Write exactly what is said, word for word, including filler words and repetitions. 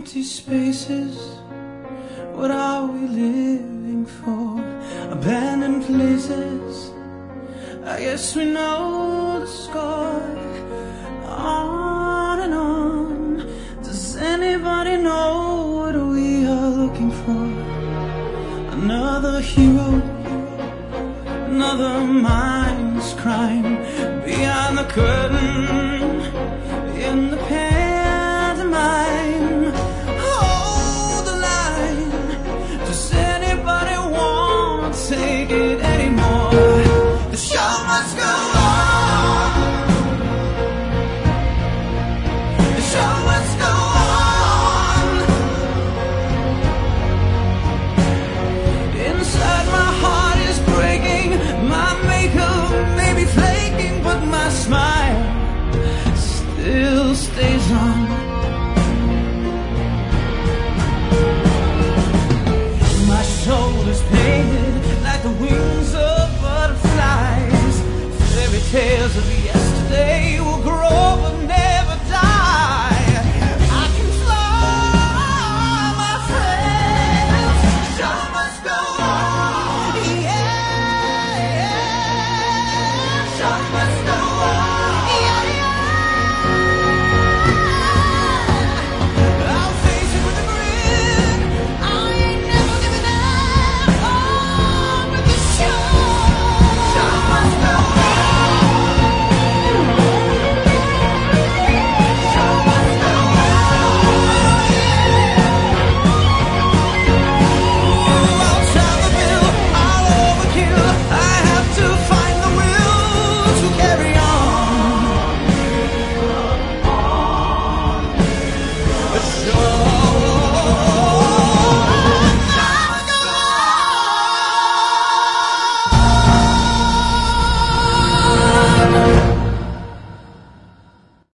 empty spaces. What are we living for? Abandoned places. I guess we know the score. On and on. Does anybody know what we are looking for? Another hero, another mindless crime. Behind the curtain, in the pantomime. Hold the line. Does anybody want to take it anymore? The show must go on. The show must go on. Inside my heart is breaking. My makeup may be flaking, but my smile still stays on. My soul is painted like the wings of butterflies. Fairy tales of yesterday will grow but never die. I can fly, my friends. The show must go on.